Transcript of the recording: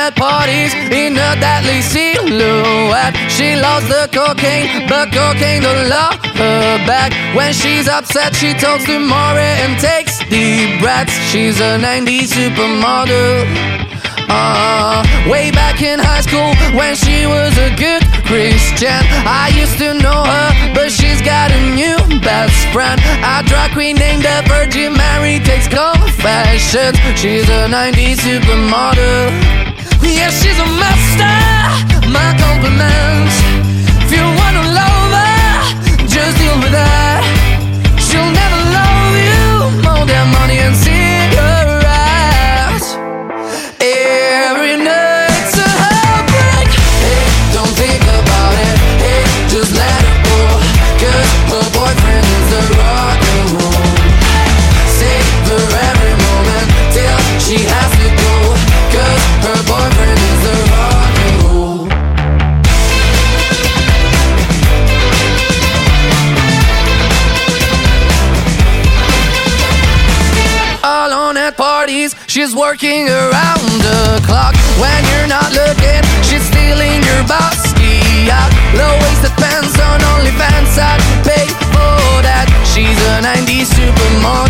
at parties in a deadly silhouette. She loves the cocaine, but cocaine don't love her back. When she's upset, she talks to Maury and takes deep breaths. She's a 90s supermodel. Way back in high school when she was a good Christian, I used to know her, but she's got a new best friend. A drag queen named the Virgin Mary takes confessions. She's a 90s supermodel. Yeah, she's a master, my compliments. If you wanna love her, just deal with her. She'll never love you more than money and cigarettes. Every night's a heartbreak. Hey, don't think about it. Hey, just let it go. 'Cause her boyfriend is the rock and roll. Savor every moment till she has to go. 'Cause her boyfriend is the rock and roll. Alone at parties, she's working around the clock. When you're not looking, she's stealing your bossy out. Low-waisted pants on OnlyFans, I'd pay for that. She's a 90s supermodel.